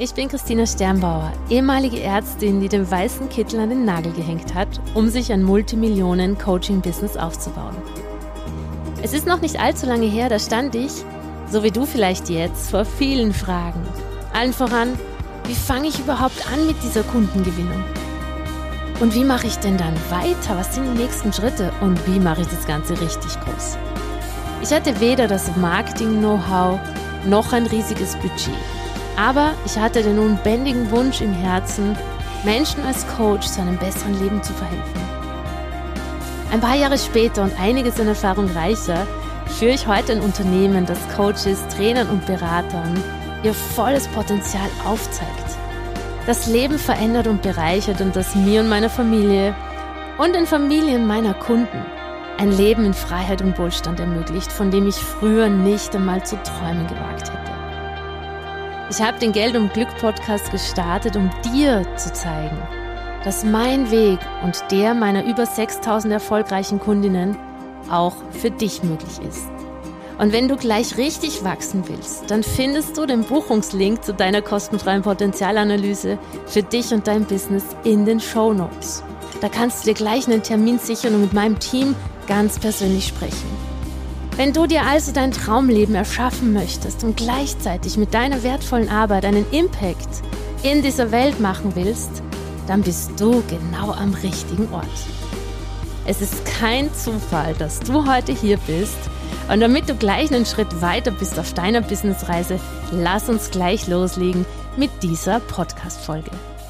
Ich bin Christina Sternbauer, ehemalige Ärztin, die den weißen Kittel an den Nagel gehängt hat, um sich ein Multimillionen-Coaching-Business aufzubauen. Es ist noch nicht allzu lange her, da stand ich, so wie du vielleicht jetzt, vor vielen Fragen. Allen voran, wie fange ich überhaupt an mit dieser Kundengewinnung? Und wie mache ich denn dann weiter? Was sind die nächsten Schritte? Und wie mache ich das Ganze richtig groß? Ich hatte weder das Marketing-Know-how noch ein riesiges Budget. Aber ich hatte den unbändigen Wunsch im Herzen, Menschen als Coach zu einem besseren Leben zu verhelfen. Ein paar Jahre später und einiges an Erfahrung reicher, führe ich heute ein Unternehmen, das Coaches, Trainern und Beratern ihr volles Potenzial aufzeigt, das Leben verändert und bereichert und das mir und meiner Familie und den Familien meiner Kunden ein Leben in Freiheit und Wohlstand ermöglicht, von dem ich früher nicht einmal zu träumen gewagt hätte. Ich habe den Geld und Glück Podcast gestartet, um dir zu zeigen, dass mein Weg und der meiner über 6000 erfolgreichen Kundinnen auch für dich möglich ist. Und wenn du gleich richtig wachsen willst, dann findest du den Buchungslink zu deiner kostenfreien Potenzialanalyse für dich und dein Business in den Shownotes. Da kannst du dir gleich einen Termin sichern und mit meinem Team ganz persönlich sprechen. Wenn du dir also dein Traumleben erschaffen möchtest und gleichzeitig mit deiner wertvollen Arbeit einen Impact in dieser Welt machen willst, dann bist du genau am richtigen Ort. Es ist kein Zufall, dass du heute hier bist, und damit du gleich einen Schritt weiter bist auf deiner Businessreise, lass uns gleich loslegen mit dieser Podcast-Folge.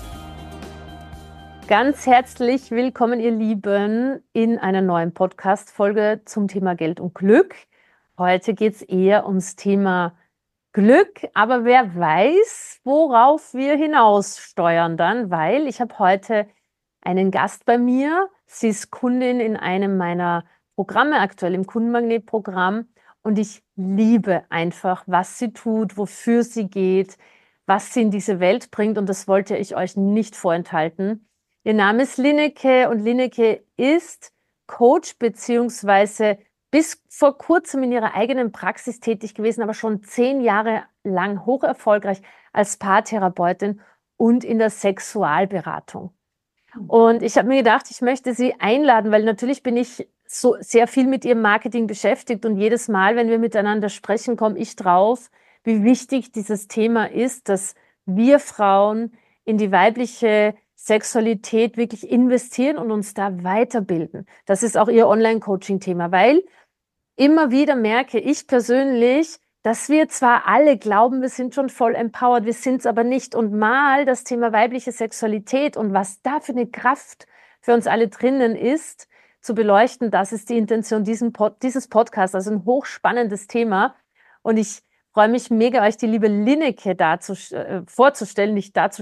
Ganz herzlich willkommen, ihr Lieben, in einer neuen Podcast-Folge zum Thema Geld und Glück. Heute geht es eher ums Thema Glück, aber wer weiß, worauf wir hinaussteuern dann, weil ich habe heute einen Gast bei mir. Sie ist Kundin in einem meiner Programme, aktuell im Kundenmagnet-Programm, und ich liebe einfach, was sie tut, wofür sie geht, was sie in diese Welt bringt, und das wollte ich euch nicht vorenthalten. Ihr Name ist Lineke und Lineke ist Coach beziehungsweise bis vor kurzem in ihrer eigenen Praxis tätig gewesen, aber schon 10 Jahre lang hoch erfolgreich als Paartherapeutin und in der Sexualberatung. Und ich habe mir gedacht, ich möchte sie einladen, weil natürlich bin ich so sehr viel mit ihrem Marketing beschäftigt, und jedes Mal, wenn wir miteinander sprechen, komme ich drauf, wie wichtig dieses Thema ist, dass wir Frauen in die weibliche Sexualität wirklich investieren und uns da weiterbilden. Das ist auch ihr Online-Coaching-Thema, weil immer wieder merke ich persönlich, dass wir zwar alle glauben, wir sind schon voll empowered, wir sind es aber nicht. Und mal das Thema weibliche Sexualität und was da für eine Kraft für uns alle drinnen ist, zu beleuchten, das ist die Intention dieses Podcasts, also ein hochspannendes Thema. Und ich freue mich mega, euch die liebe Lineke vorzustellen.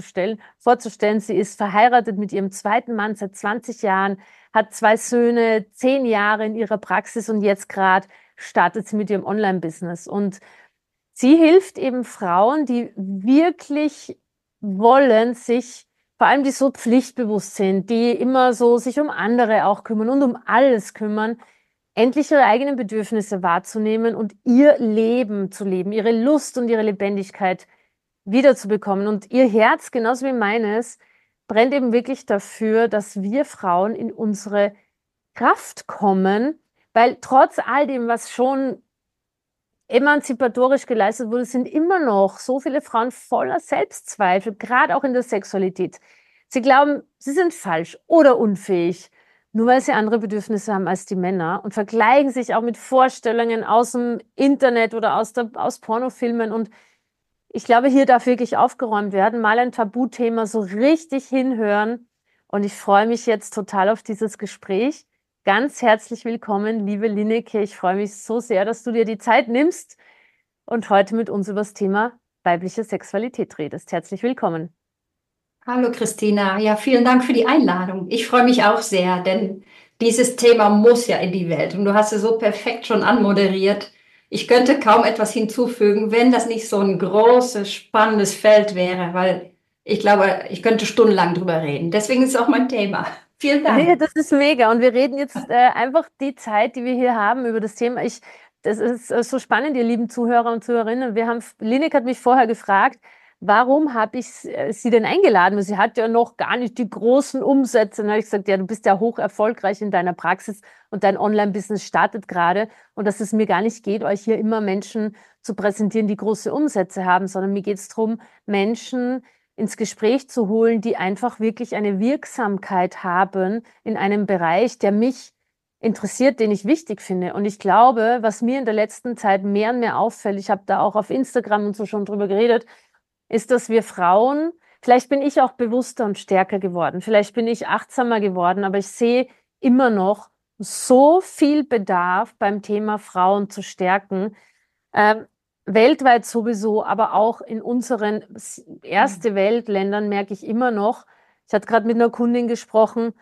Sie ist verheiratet mit ihrem zweiten Mann seit 20 Jahren, hat 2 Söhne, 10 Jahre in ihrer Praxis, und jetzt gerade startet sie mit ihrem Online-Business. Und sie hilft eben Frauen, die wirklich wollen, vor allem die so pflichtbewusst sind, die immer so sich um andere auch kümmern und um alles kümmern, endlich ihre eigenen Bedürfnisse wahrzunehmen und ihr Leben zu leben, ihre Lust und ihre Lebendigkeit wiederzubekommen. Und ihr Herz, genauso wie meines, brennt eben wirklich dafür, dass wir Frauen in unsere Kraft kommen, weil trotz all dem, was schon emanzipatorisch geleistet wurde, sind immer noch so viele Frauen voller Selbstzweifel, gerade auch in der Sexualität. Sie glauben, sie sind falsch oder unfähig, nur weil sie andere Bedürfnisse haben als die Männer, und vergleichen sich auch mit Vorstellungen aus dem Internet oder aus Pornofilmen. Und ich glaube, hier darf wirklich aufgeräumt werden, mal ein Tabuthema so richtig hinhören. Und ich freue mich jetzt total auf dieses Gespräch. Ganz herzlich willkommen, liebe Lineke. Ich freue mich so sehr, dass du dir die Zeit nimmst und heute mit uns über das Thema weibliche Sexualität redest. Herzlich willkommen. Hallo Christina, ja, vielen Dank für die Einladung. Ich freue mich auch sehr, denn dieses Thema muss ja in die Welt, und du hast es so perfekt schon anmoderiert. Ich könnte kaum etwas hinzufügen, wenn das nicht so ein großes, spannendes Feld wäre, weil ich glaube, ich könnte stundenlang drüber reden. Deswegen ist es auch mein Thema. Vielen Dank. Ja, das ist mega, und wir reden jetzt einfach die Zeit, die wir hier haben, über das Thema. Das ist so spannend, ihr lieben Zuhörer und Zuhörerinnen. Lineke hat mich vorher gefragt, warum habe ich sie denn eingeladen? Sie hat ja noch gar nicht die großen Umsätze. Dann habe ich gesagt, ja, du bist ja hoch erfolgreich in deiner Praxis und dein Online-Business startet gerade und dass es mir gar nicht geht, euch hier immer Menschen zu präsentieren, die große Umsätze haben, sondern mir geht es darum, Menschen ins Gespräch zu holen, die einfach wirklich eine Wirksamkeit haben in einem Bereich, der mich interessiert, den ich wichtig finde. Und ich glaube, was mir in der letzten Zeit mehr und mehr auffällt, ich habe da auch auf Instagram und so schon drüber geredet, ist, dass wir Frauen, vielleicht bin ich auch bewusster und stärker geworden, vielleicht bin ich achtsamer geworden, aber ich sehe immer noch so viel Bedarf beim Thema Frauen zu stärken. Ähm, weltweit sowieso, aber auch in unseren erste Weltländern merke ich immer noch, ich hatte gerade mit einer Kundin gesprochen,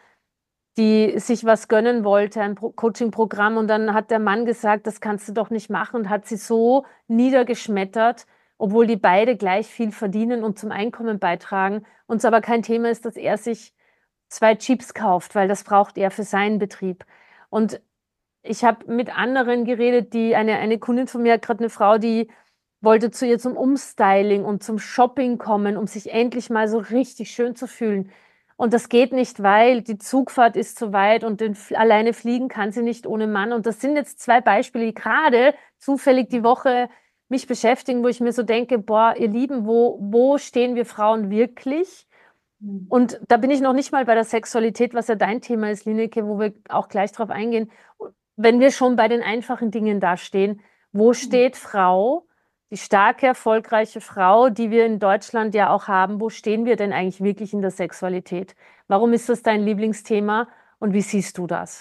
die sich was gönnen wollte, ein Coaching-Programm, und dann hat der Mann gesagt, das kannst du doch nicht machen, und hat sie so niedergeschmettert, obwohl die beide gleich viel verdienen und zum Einkommen beitragen. Und es aber kein Thema ist, dass er sich 2 Jeeps kauft, weil das braucht er für seinen Betrieb. Und ich habe mit anderen geredet, eine Kundin von mir hat gerade eine Frau, die wollte zu ihr zum Umstyling und zum Shopping kommen, um sich endlich mal so richtig schön zu fühlen. Und das geht nicht, weil die Zugfahrt ist zu weit und alleine fliegen kann sie nicht ohne Mann. Und das sind jetzt 2 Beispiele, die gerade zufällig die Woche mich beschäftigen, wo ich mir so denke, boah, ihr Lieben, wo stehen wir Frauen wirklich? Und da bin ich noch nicht mal bei der Sexualität, was ja dein Thema ist, Lineke, wo wir auch gleich drauf eingehen. Wenn wir schon bei den einfachen Dingen dastehen, wo steht Frau, die starke, erfolgreiche Frau, die wir in Deutschland ja auch haben, wo stehen wir denn eigentlich wirklich in der Sexualität? Warum ist das dein Lieblingsthema und wie siehst du das?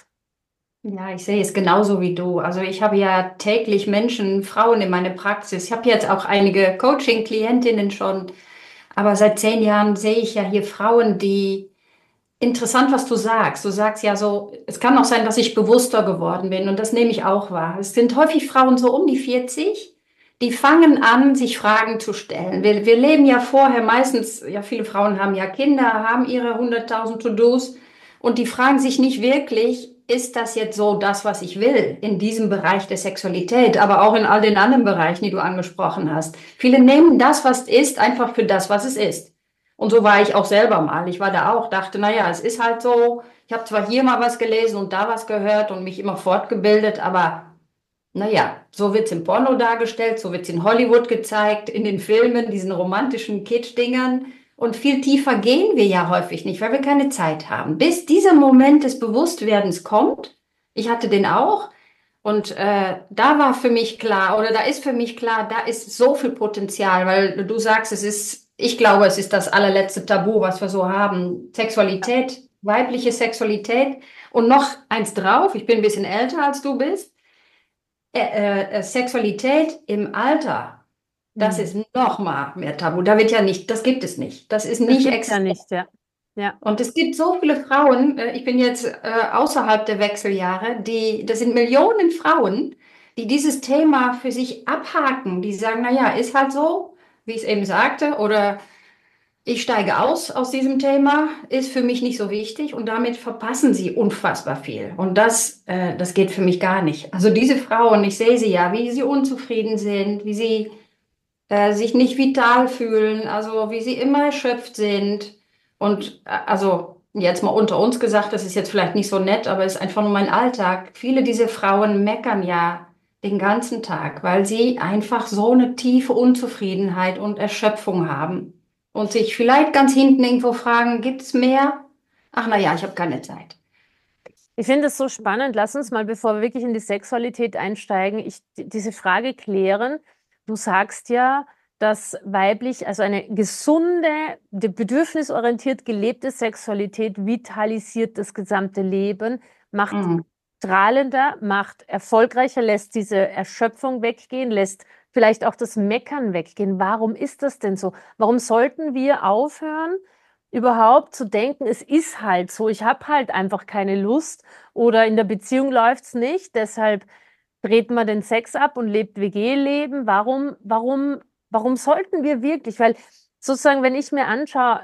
Ja, ich sehe es genauso wie du. Also ich habe ja täglich Menschen, Frauen in meiner Praxis. Ich habe jetzt auch einige Coaching-Klientinnen schon, aber seit 10 Jahren sehe ich ja hier Frauen, die interessant, was du sagst. Du sagst ja so, es kann auch sein, dass ich bewusster geworden bin und das nehme ich auch wahr. Es sind häufig Frauen so um die 40, die fangen an, sich Fragen zu stellen. Wir leben ja vorher meistens, ja, viele Frauen haben ja Kinder, haben ihre 100.000 To-Dos und die fragen sich nicht wirklich, ist das jetzt so das, was ich will in diesem Bereich der Sexualität, aber auch in all den anderen Bereichen, die du angesprochen hast. Viele nehmen das, was es ist, einfach für das, was es ist. Und so war ich auch selber mal. Ich war da auch, dachte, naja, es ist halt so. Ich habe zwar hier mal was gelesen und da was gehört und mich immer fortgebildet, aber naja, so wird's im Porno dargestellt, so wird's in Hollywood gezeigt, in den Filmen, diesen romantischen Kitsch-Dingern. Und viel tiefer gehen wir ja häufig nicht, weil wir keine Zeit haben. Bis dieser Moment des Bewusstwerdens kommt, ich hatte den auch, und da war für mich klar, oder da ist für mich klar, da ist so viel Potenzial, weil du sagst, es ist, ich glaube, es ist das allerletzte Tabu, was wir so haben. Sexualität, weibliche Sexualität. Und noch eins drauf, ich bin ein bisschen älter als du bist. Sexualität im Alter, das ist noch mal mehr Tabu. Da wird ja nicht, das gibt es nicht. Das ist Das nicht gibt's ja existent. nicht, ja. Ja. Und es gibt so viele Frauen, ich bin jetzt außerhalb der Wechseljahre, das sind Millionen Frauen, die dieses Thema für sich abhaken, die sagen, naja, ist halt so, wie ich es eben sagte, oder ich steige aus diesem Thema, ist für mich nicht so wichtig und damit verpassen sie unfassbar viel. Und das geht für mich gar nicht. Also diese Frauen, ich sehe sie ja, wie sie unzufrieden sind, wie sie sich nicht vital fühlen, also wie sie immer erschöpft sind. Und also jetzt mal unter uns gesagt, das ist jetzt vielleicht nicht so nett, aber es ist einfach nur mein Alltag. Viele dieser Frauen meckern ja den ganzen Tag, weil sie einfach so eine tiefe Unzufriedenheit und Erschöpfung haben und sich vielleicht ganz hinten irgendwo fragen, gibt es mehr? Ach na ja, ich habe keine Zeit. Ich finde es so spannend. Lass uns mal, bevor wir wirklich in die Sexualität einsteigen, diese Frage klären. Du sagst ja, dass weiblich, also eine gesunde, bedürfnisorientiert gelebte Sexualität vitalisiert das gesamte Leben, macht Mhm. strahlender, macht erfolgreicher, lässt diese Erschöpfung weggehen, lässt vielleicht auch das Meckern weggehen. Warum ist das denn so? Warum sollten wir aufhören, überhaupt zu denken, es ist halt so, ich habe halt einfach keine Lust oder in der Beziehung läuft's nicht, deshalb dreht man den Sex ab und lebt WG-Leben. Warum sollten wir wirklich? Weil sozusagen, wenn ich mir anschaue,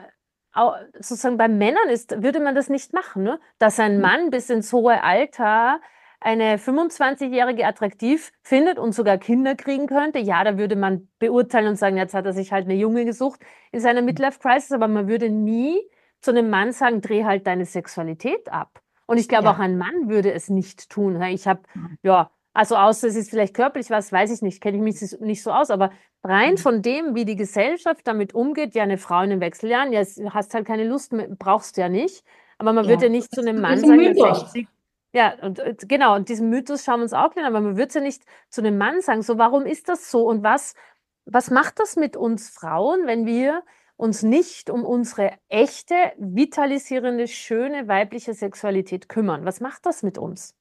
sozusagen bei Männern ist, würde man das nicht machen, ne? Dass ein Mann bis ins hohe Alter eine 25-Jährige attraktiv findet und sogar Kinder kriegen könnte, ja, da würde man beurteilen und sagen, jetzt hat er sich halt eine Junge gesucht in seiner Midlife-Crisis, aber man würde nie zu einem Mann sagen, dreh halt deine Sexualität ab. Und ich glaube, auch Ja. ein Mann würde es nicht tun. Ich habe, ja, also außer es ist vielleicht körperlich was, weiß ich nicht, kenne ich mich nicht so aus, aber rein von dem, wie die Gesellschaft damit umgeht, ja, eine Frau in den Wechseljahren, ja, hast halt keine Lust mehr, brauchst du ja nicht, aber man würde ja Ja. nicht zu einem Das Mann ist ein sagen, der Mythos. 60, ja, und genau, und diesen Mythos schauen wir uns auch an, aber man würde es ja nicht zu einem Mann sagen, so, warum ist das so und was macht das mit uns Frauen, wenn wir uns nicht um unsere echte, vitalisierende, schöne weibliche Sexualität kümmern? Was macht das mit uns?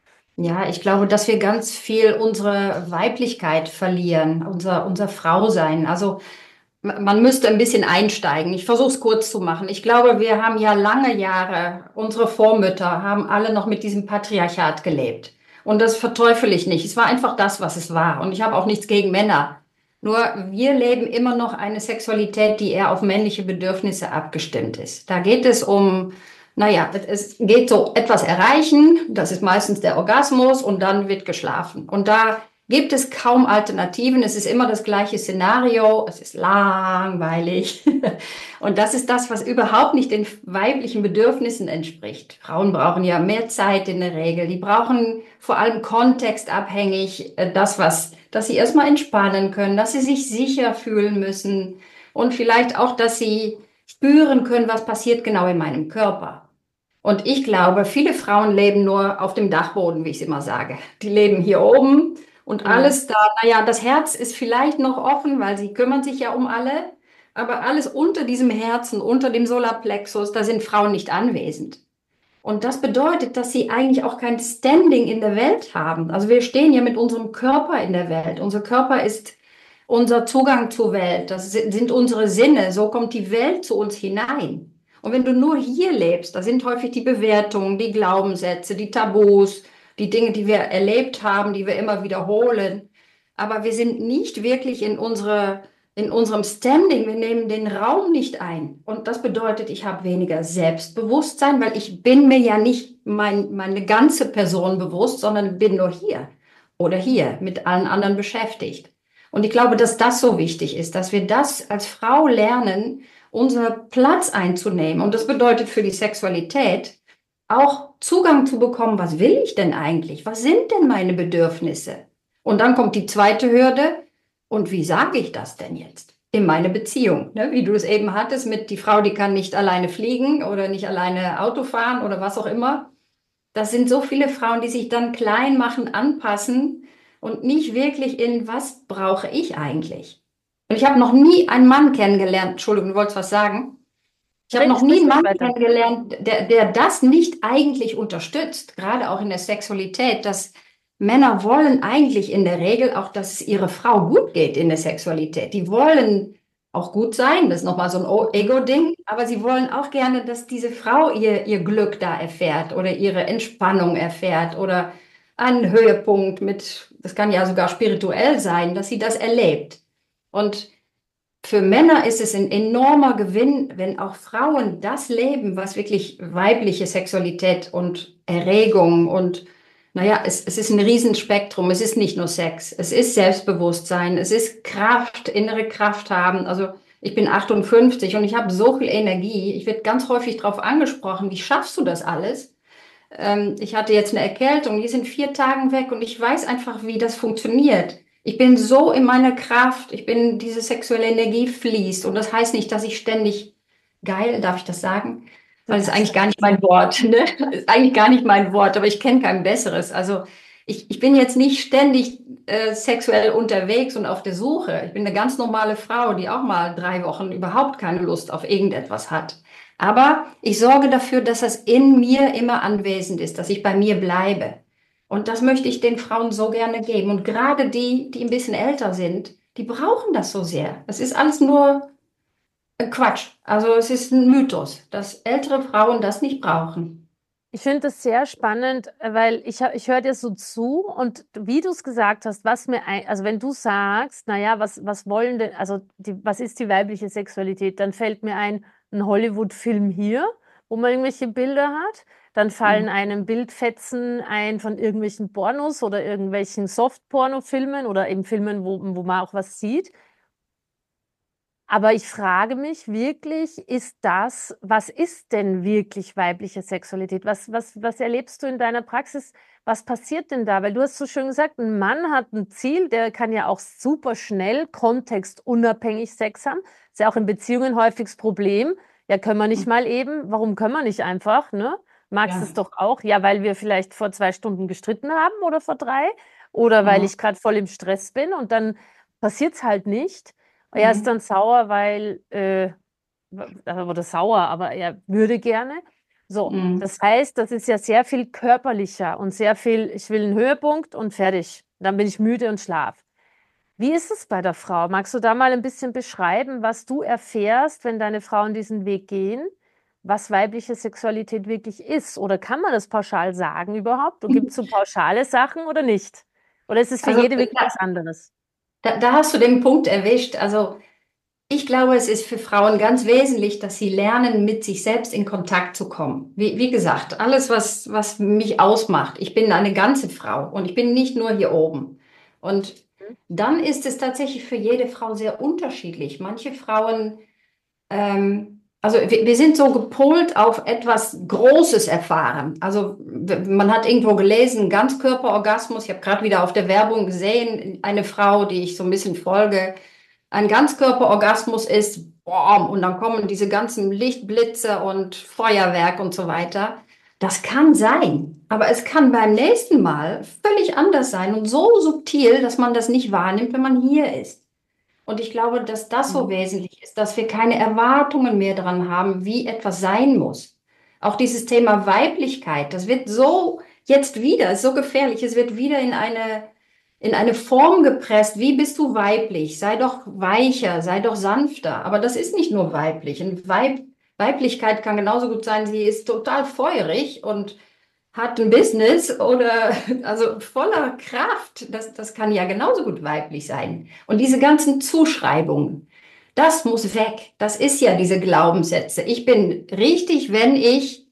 Ja, ich glaube, dass wir ganz viel unsere Weiblichkeit verlieren, unser Frausein. Also man müsste ein bisschen einsteigen. Ich versuche es kurz zu machen. Ich glaube, wir haben ja lange Jahre, unsere Vormütter haben alle noch mit diesem Patriarchat gelebt. Und das verteufel ich nicht. Es war einfach das, was es war. Und ich habe auch nichts gegen Männer. Nur wir leben immer noch eine Sexualität, die eher auf männliche Bedürfnisse abgestimmt ist. Da geht es um, naja, es geht so etwas erreichen. Das ist meistens der Orgasmus und dann wird geschlafen. Und da gibt es kaum Alternativen. Es ist immer das gleiche Szenario. Es ist langweilig. Und das ist das, was überhaupt nicht den weiblichen Bedürfnissen entspricht. Frauen brauchen ja mehr Zeit in der Regel. Die brauchen vor allem kontextabhängig dass sie erstmal entspannen können, dass sie sich sicher fühlen müssen und vielleicht auch, dass sie spüren können, was passiert genau in meinem Körper. Und ich glaube, viele Frauen leben nur auf dem Dachboden, wie ich es immer sage. Die leben hier oben und Mhm. alles da, naja, das Herz ist vielleicht noch offen, weil sie kümmern sich ja um alle, aber alles unter diesem Herzen, unter dem Solarplexus, da sind Frauen nicht anwesend. Und das bedeutet, dass sie eigentlich auch kein Standing in der Welt haben. Also wir stehen ja mit unserem Körper in der Welt. Unser Körper ist unser Zugang zur Welt. Das sind unsere Sinne. So kommt die Welt zu uns hinein. Und wenn du nur hier lebst, da sind häufig die Bewertungen, die Glaubenssätze, die Tabus, die Dinge, die wir erlebt haben, die wir immer wiederholen. Aber wir sind nicht wirklich in unserem Standing. Wir nehmen den Raum nicht ein. Und das bedeutet, ich habe weniger Selbstbewusstsein, weil ich bin mir ja nicht meine ganze Person bewusst, sondern bin nur hier oder hier mit allen anderen beschäftigt. Und ich glaube, dass das so wichtig ist, dass wir das als Frau lernen, unseren Platz einzunehmen. Und das bedeutet für die Sexualität auch Zugang zu bekommen, was will ich denn eigentlich? Was sind denn meine Bedürfnisse? Und dann kommt die zweite Hürde. Und wie sage ich das denn jetzt in meine Beziehung? Ne? Wie du es eben hattest mit die Frau, die kann nicht alleine fliegen oder nicht alleine Auto fahren oder was auch immer. Das sind so viele Frauen, die sich dann klein machen, anpassen und nicht wirklich in, was brauche ich eigentlich? Und ich habe noch nie einen Mann kennengelernt, Entschuldigung, du wolltest was sagen? Ich habe Nee, noch nie sprich einen ruhig Mann weiter. kennengelernt, der das nicht eigentlich unterstützt, gerade auch in der Sexualität, dass Männer wollen eigentlich in der Regel auch, dass es ihrer Frau gut geht in der Sexualität. Die wollen auch gut sein, das ist nochmal so ein Ego-Ding, aber sie wollen auch gerne, dass diese Frau ihr Glück da erfährt oder ihre Entspannung erfährt oder einen Höhepunkt mit, das kann ja sogar spirituell sein, dass sie das erlebt. Und für Männer ist es ein enormer Gewinn, wenn auch Frauen das leben, was wirklich weibliche Sexualität und Erregung und naja, es ist ein Riesenspektrum. Es ist nicht nur Sex. Es ist Selbstbewusstsein. Es ist Kraft, innere Kraft haben. Also ich bin 58 und ich habe so viel Energie. Ich werde ganz häufig darauf angesprochen, wie schaffst du das alles? Ich hatte jetzt eine Erkältung, die ist in 4 Tagen weg und ich weiß einfach, wie das funktioniert. Ich bin so in meiner Kraft, diese sexuelle Energie fließt und das heißt nicht, dass ich ständig geil, darf ich das sagen? Du Weil es ist darfst eigentlich das gar nicht mein sagen. Wort, ne? Ist eigentlich gar nicht mein Wort, aber ich kenne kein besseres. Also ich bin jetzt nicht ständig sexuell unterwegs und auf der Suche. Ich bin eine ganz normale Frau, die auch mal 3 Wochen überhaupt keine Lust auf irgendetwas hat. Aber ich sorge dafür, dass das in mir immer anwesend ist, dass ich bei mir bleibe. Und das möchte ich den Frauen so gerne geben. Und gerade die ein bisschen älter sind, die brauchen das so sehr. Es ist alles nur Quatsch. Also es ist ein Mythos, dass ältere Frauen das nicht brauchen. Ich finde das sehr spannend, weil ich höre dir so zu und wie du es gesagt hast, also wenn du sagst, naja, was wollen denn, also was ist die weibliche Sexualität, dann fällt mir ein Hollywood-Film hier, wo man irgendwelche Bilder hat. Dann fallen einem Bildfetzen ein von irgendwelchen Pornos oder irgendwelchen Soft-Porno-Filmen oder eben Filmen, wo man auch was sieht. Aber ich frage mich wirklich, was ist denn wirklich weibliche Sexualität? Was erlebst du in deiner Praxis? Was passiert denn da? Weil du hast so schön gesagt, ein Mann hat ein Ziel, der kann ja auch super schnell kontextunabhängig Sex haben. Ist ja auch in Beziehungen häufig das Problem. Ja, können wir nicht mal eben? Warum können wir nicht einfach, ne? Magst es Ja. doch auch? Ja, weil wir vielleicht vor 2 Stunden gestritten haben oder vor 3. Oder weil Mhm. ich gerade voll im Stress bin und dann passiert es halt nicht. Er ist Mhm. dann sauer, oder sauer, aber er würde gerne. So, Mhm. das heißt, das ist ja sehr viel körperlicher und sehr viel, ich will einen Höhepunkt und fertig. Dann bin ich müde und schlaf. Wie ist es bei der Frau? Magst du da mal ein bisschen beschreiben, was du erfährst, wenn deine Frauen diesen Weg gehen, was weibliche Sexualität wirklich ist? Oder kann man das pauschal sagen überhaupt? Und gibt es so pauschale Sachen oder nicht? Oder ist es für Also jede wirklich was anderes? da hast du den Punkt erwischt. Also ich glaube, es ist für Frauen ganz wesentlich, dass sie lernen, mit sich selbst in Kontakt zu kommen. Wie gesagt, alles, was mich ausmacht. Ich bin eine ganze Frau und ich bin nicht nur hier oben. Und dann ist es tatsächlich für jede Frau sehr unterschiedlich. Manche Frauen also wir sind so gepolt auf etwas Großes erfahren. Also man hat irgendwo gelesen, Ganzkörperorgasmus. Ich habe gerade wieder auf der Werbung gesehen, eine Frau, die ich so ein bisschen folge. Ein Ganzkörperorgasmus ist, boom, und dann kommen diese ganzen Lichtblitze und Feuerwerk und so weiter. Das kann sein, aber es kann beim nächsten Mal völlig anders sein und so subtil, dass man das nicht wahrnimmt, wenn man hier ist. Und ich glaube, dass das so Mhm. wesentlich ist, dass wir keine Erwartungen mehr dran haben, wie etwas sein muss. Auch dieses Thema Weiblichkeit, das wird so jetzt wieder, ist so gefährlich, es wird wieder in eine Form gepresst. Wie bist du weiblich? Sei doch weicher, sei doch sanfter. Aber das ist nicht nur weiblich. Weiblichkeit kann genauso gut sein, sie ist total feurig und hat ein Business oder also voller Kraft, das kann ja genauso gut weiblich sein. Und diese ganzen Zuschreibungen, das muss weg. Das ist ja diese Glaubenssätze. Ich bin richtig, wenn ich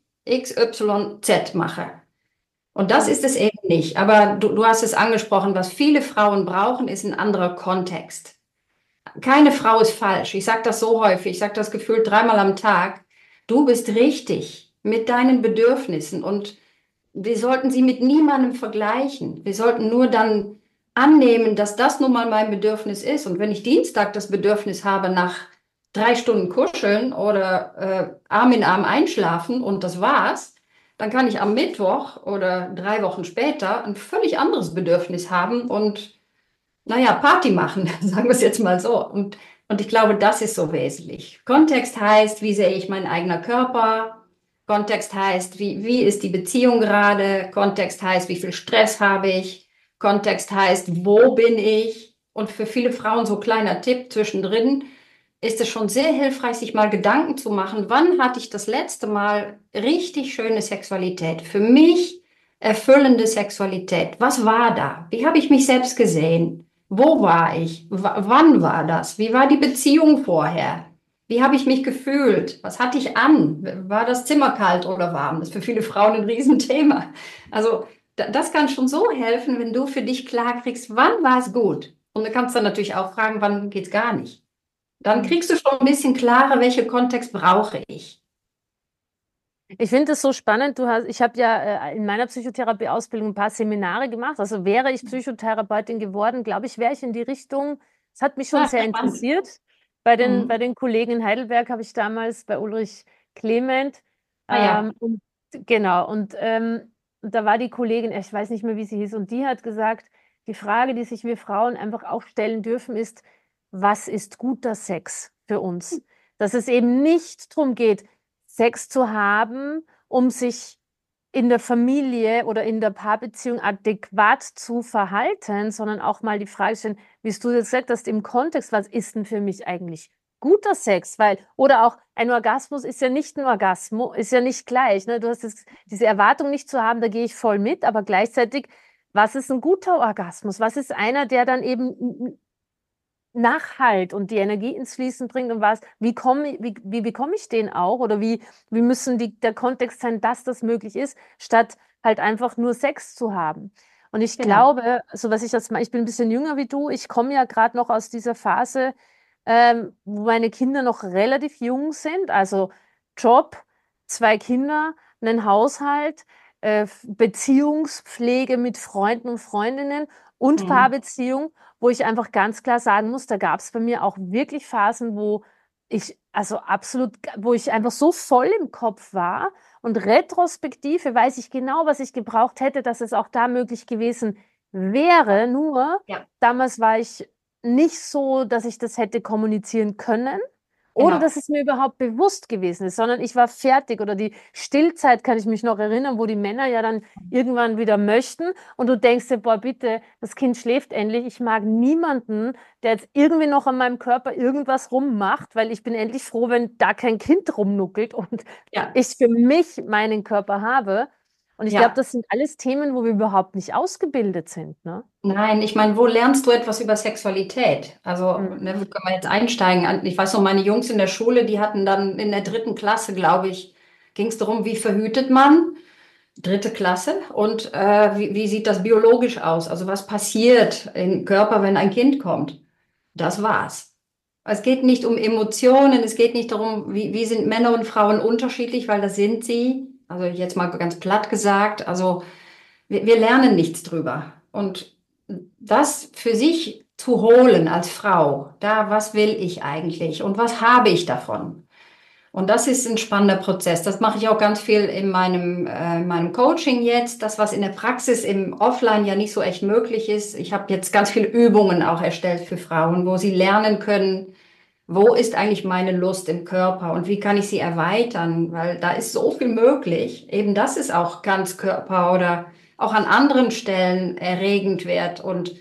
XYZ mache. Und das Mhm. ist es eben nicht. Aber du hast es angesprochen, was viele Frauen brauchen, ist ein anderer Kontext. Keine Frau ist falsch. Ich sage das so häufig, ich sage das gefühlt dreimal am Tag. Du bist richtig mit deinen Bedürfnissen und wir sollten sie mit niemandem vergleichen. Wir sollten nur dann annehmen, dass das nun mal mein Bedürfnis ist. Und wenn ich Dienstag das Bedürfnis habe nach 3 Stunden kuscheln oder Arm in Arm einschlafen und das war's, dann kann ich am Mittwoch oder 3 Wochen später ein völlig anderes Bedürfnis haben und, naja, Party machen, sagen wir es jetzt mal so. Und ich glaube, das ist so wesentlich. Kontext heißt, wie sehe ich meinen eigenen Körper? Kontext heißt, wie ist die Beziehung gerade? Kontext heißt, wie viel Stress habe ich? Kontext heißt, wo bin ich? Und für viele Frauen so kleiner Tipp zwischendrin ist es schon sehr hilfreich, sich mal Gedanken zu machen, wann hatte ich das letzte Mal richtig schöne Sexualität? Für mich erfüllende Sexualität. Was war da? Wie habe ich mich selbst gesehen? Wo war ich? Wann war das? Wie war die Beziehung vorher? Wie habe ich mich gefühlt? Was hatte ich an? War das Zimmer kalt oder warm? Das ist für viele Frauen ein Riesenthema. Also das kann schon so helfen, wenn du für dich klar kriegst, wann war es gut? Und du kannst dann natürlich auch fragen, wann geht es gar nicht? Dann Mhm. kriegst du schon ein bisschen klarer, welchen Kontext brauche ich. Ich finde es so spannend. Ich habe ja in meiner Psychotherapie-Ausbildung ein paar Seminare gemacht. Also wäre ich Psychotherapeutin geworden, glaube ich, wäre ich in die Richtung. Es hat mich schon Ah, sehr spannend. interessiert. Bei den Mhm. Kollegen in Heidelberg habe ich damals bei Ulrich Clement. Ah ja. Und genau, und da war die Kollegin, ich weiß nicht mehr, wie sie hieß, und die hat gesagt, die Frage, die sich wir Frauen einfach auch stellen dürfen, ist, was ist guter Sex für uns? Dass es eben nicht darum geht, Sex zu haben, um sich in der Familie oder in der Paarbeziehung adäquat zu verhalten, sondern auch mal die Frage stellen, wie du jetzt gesagt hast, im Kontext, was ist denn für mich eigentlich guter Sex? Oder auch ein Orgasmus ist ja nicht ein Orgasmus, ist ja nicht gleich. Ne? Du hast diese Erwartung nicht zu haben, da gehe ich voll mit, aber gleichzeitig, was ist ein guter Orgasmus? Was ist einer, der dann eben Nachhalt und die Energie ins Fließen bringt und was, wie bekomme ich den auch oder wie müssen der Kontext sein, dass das möglich ist, statt halt einfach nur Sex zu haben. Und ich Genau. glaube, so was ich jetzt mal, ich bin ein bisschen jünger wie du, ich komme ja gerade noch aus dieser Phase, wo meine Kinder noch relativ jung sind, also Job, zwei Kinder, einen Haushalt, Beziehungspflege mit Freunden und Freundinnen und Mhm. Paarbeziehung, wo ich einfach ganz klar sagen muss, da gab es bei mir auch wirklich Phasen, wo ich, also absolut, wo ich einfach so voll im Kopf war und Retrospektive weiß ich genau, was ich gebraucht hätte, dass es auch da möglich gewesen wäre. Nur Ja, damals war ich nicht so, dass ich das hätte kommunizieren können oder genau. dass es mir überhaupt bewusst gewesen ist, sondern ich war fertig. Oder die Stillzeit kann ich mich noch erinnern, wo die Männer ja dann irgendwann wieder möchten und du denkst dir, boah, bitte, das Kind schläft endlich. Ich mag niemanden, der jetzt irgendwie noch an meinem Körper irgendwas rummacht, weil ich bin endlich froh, wenn da kein Kind rumnuckelt und Ja, ich für mich meinen Körper habe. Und ich glaube, ja. das sind alles Themen, wo wir überhaupt nicht ausgebildet sind, ne? Nein, ich meine, wo lernst du etwas über Sexualität? Also, Mhm. ne, wo können wir jetzt einsteigen? Ich weiß noch, meine Jungs in der Schule, die hatten dann in der dritten Klasse, glaube ich, ging es darum, wie verhütet man? Dritte Klasse. Und wie sieht das biologisch aus? Also, was passiert im Körper, wenn ein Kind kommt? Das war's. Es geht nicht um Emotionen, es geht nicht darum, wie sind Männer und Frauen unterschiedlich, weil das sind sie. Also, jetzt mal ganz platt gesagt. Also, wir lernen nichts drüber. Und das für sich zu holen als Frau, da, was will ich eigentlich und was habe ich davon? Und das ist ein spannender Prozess. Das mache ich auch ganz viel in meinem Coaching jetzt. Das, was in der Praxis im Offline ja nicht so echt möglich ist. Ich habe jetzt ganz viele Übungen auch erstellt für Frauen, wo sie lernen können, wo ist eigentlich meine Lust im Körper und wie kann ich sie erweitern? Weil da ist so viel möglich. Eben das ist auch Ganzkörper oder auch an anderen Stellen erregend wird. Und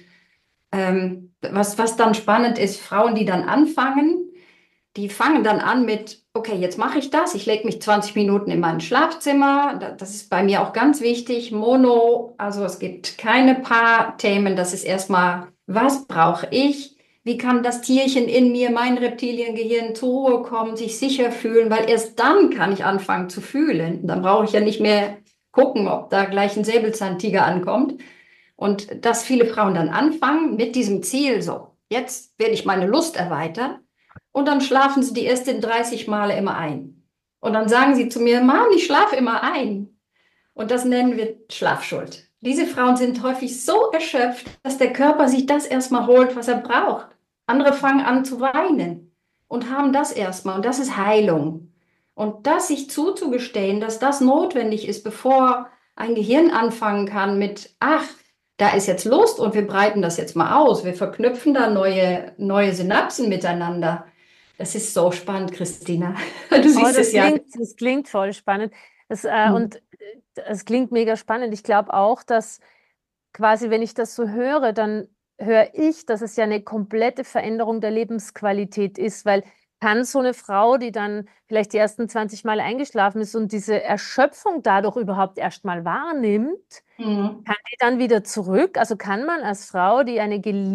was dann spannend ist, Frauen, die dann anfangen, die fangen dann an mit, okay, jetzt mache ich das. Ich lege mich 20 Minuten in mein Schlafzimmer. Das ist bei mir auch ganz wichtig. Mono, also es gibt keine Paarthemen. Das ist erstmal, was brauche ich? Wie kann das Tierchen in mir, mein Reptiliengehirn, zur Ruhe kommen, sich sicher fühlen? Weil erst dann kann ich anfangen zu fühlen. Dann brauche ich ja nicht mehr gucken, ob da gleich ein Säbelzahntiger ankommt. Und dass viele Frauen dann anfangen mit diesem Ziel, so, jetzt werde ich meine Lust erweitern. Und dann schlafen sie die ersten 30 Male immer ein. Und dann sagen sie zu mir, Mann, ich schlafe immer ein. Und das nennen wir Schlafschuld. Diese Frauen sind häufig so erschöpft, dass der Körper sich das erstmal holt, was er braucht. Andere fangen an zu weinen und haben das erstmal. Und das ist Heilung. Und das sich zuzugestehen, dass das notwendig ist, bevor ein Gehirn anfangen kann mit, ach, da ist jetzt Lust und wir breiten das jetzt mal aus. Wir verknüpfen da neue Synapsen miteinander. Das ist so spannend, Christina. Du Oh, siehst es ja. das klingt voll spannend. Hm. Und es klingt mega spannend. Ich glaube auch, dass quasi, wenn ich das so höre, dann höre ich, dass es ja eine komplette Veränderung der Lebensqualität ist, weil kann so eine Frau, die dann vielleicht die ersten 20 Mal eingeschlafen ist und diese Erschöpfung dadurch überhaupt erst mal wahrnimmt, Hm. kann die dann wieder zurück? Also kann man als Frau, die